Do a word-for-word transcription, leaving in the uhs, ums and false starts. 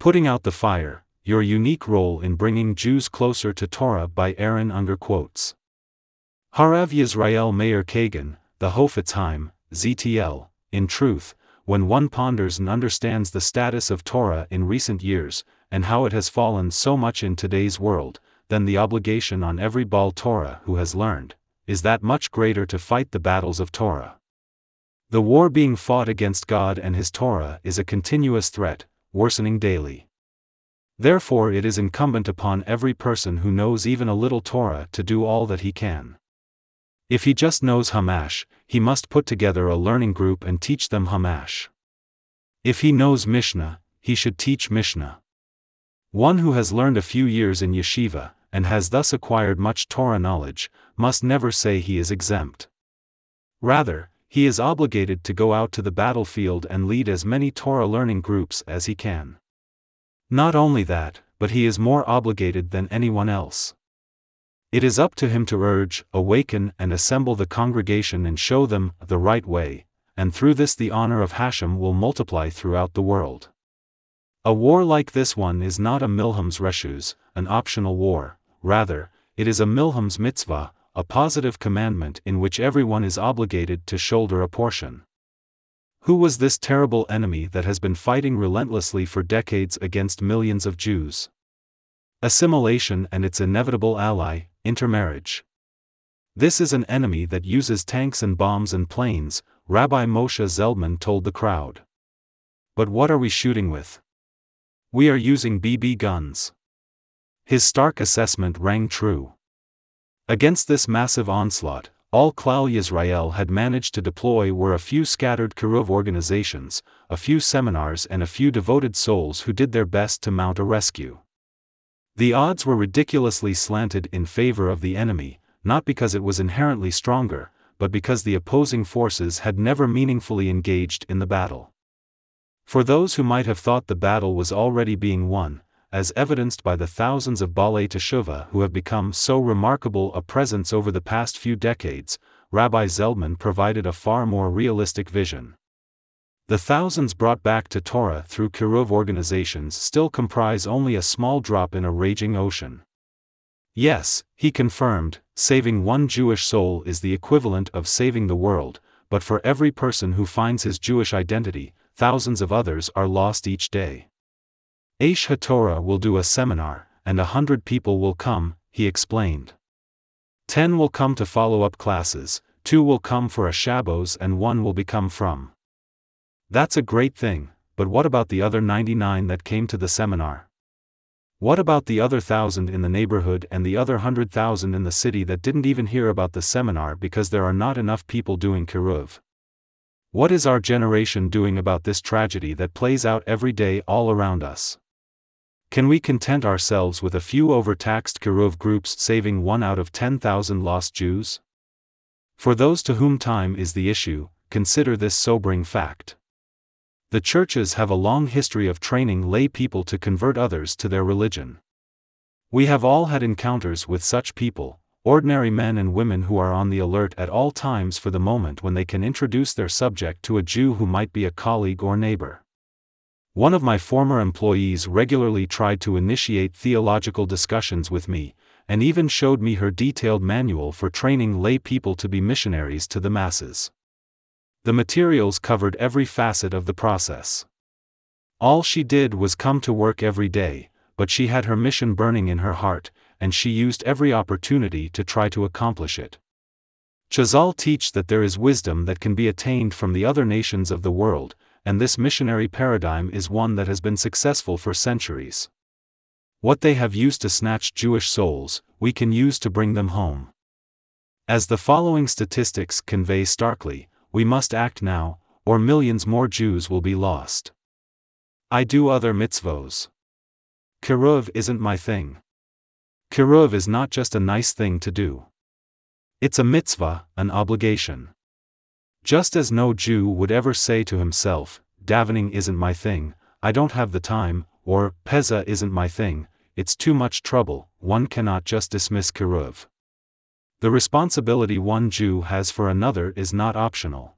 Putting Out the Fire, Your Unique Role in Bringing Jews Closer to Torah by Aaron under quotes. Harav Yisrael Meir Kagan, the Hofetz Haim, Z T L. In truth, when one ponders and understands the status of Torah in recent years, and how it has fallen so much in today's world, then the obligation on every Baal Torah who has learned is that much greater to fight the battles of Torah. The war being fought against God and His Torah is a continuous threat, worsening daily. Therefore it is incumbent upon every person who knows even a little Torah to do all that he can. If he just knows Hamash, he must put together a learning group and teach them Hamash. If he knows Mishnah, he should teach Mishnah. One who has learned a few years in yeshiva, and has thus acquired much Torah knowledge, must never say he is exempt. Rather, he is obligated to go out to the battlefield and lead as many Torah learning groups as he can. Not only that, but he is more obligated than anyone else. It is up to him to urge, awaken and assemble the congregation and show them the right way, and through this the honor of Hashem will multiply throughout the world. A war like this one is not a milham's reshus, an optional war, rather, it is a milham's mitzvah, a positive commandment in which everyone is obligated to shoulder a portion. Who was this terrible enemy that has been fighting relentlessly for decades against millions of Jews? Assimilation and its inevitable ally, intermarriage. This is an enemy that uses tanks and bombs and planes, Rabbi Moshe Zeldman told the crowd. But what are we shooting with? We are using B B guns. His stark assessment rang true. Against this massive onslaught, all Klal Yisrael had managed to deploy were a few scattered Kiruv organizations, a few seminars and a few devoted souls who did their best to mount a rescue. The odds were ridiculously slanted in favor of the enemy, not because it was inherently stronger, but because the opposing forces had never meaningfully engaged in the battle. For those who might have thought the battle was already being won, as evidenced by the thousands of Baalei Teshuvah who have become so remarkable a presence over the past few decades, Rabbi Zeldman provided a far more realistic vision. The thousands brought back to Torah through Kiruv organizations still comprise only a small drop in a raging ocean. Yes, he confirmed, saving one Jewish soul is the equivalent of saving the world, but for every person who finds his Jewish identity, thousands of others are lost each day. Aish HaTorah will do a seminar, and a hundred people will come, he explained. Ten will come to follow-up classes, two will come for a Shabbos and one will become from. That's a great thing, but what about the other ninety-nine that came to the seminar? What about the other thousand in the neighborhood and the other hundred thousand in the city that didn't even hear about the seminar because there are not enough people doing Kiruv? What is our generation doing about this tragedy that plays out every day all around us? Can we content ourselves with a few overtaxed Kiruv groups saving one out of ten thousand lost Jews? For those to whom time is the issue, consider this sobering fact. The churches have a long history of training lay people to convert others to their religion. We have all had encounters with such people, ordinary men and women who are on the alert at all times for the moment when they can introduce their subject to a Jew who might be a colleague or neighbor. One of my former employees regularly tried to initiate theological discussions with me, and even showed me her detailed manual for training lay people to be missionaries to the masses. The materials covered every facet of the process. All she did was come to work every day, but she had her mission burning in her heart, and she used every opportunity to try to accomplish it. Chazal teach that there is wisdom that can be attained from the other nations of the world, and this missionary paradigm is one that has been successful for centuries. What they have used to snatch Jewish souls, we can use to bring them home. As the following statistics convey starkly, we must act now, or millions more Jews will be lost. I do other mitzvos. Kiruv isn't my thing. Kiruv is not just a nice thing to do. It's a mitzvah, an obligation. Just as no Jew would ever say to himself, davening isn't my thing, I don't have the time, or Peza isn't my thing, it's too much trouble, one cannot just dismiss Kiruv. The responsibility one Jew has for another is not optional.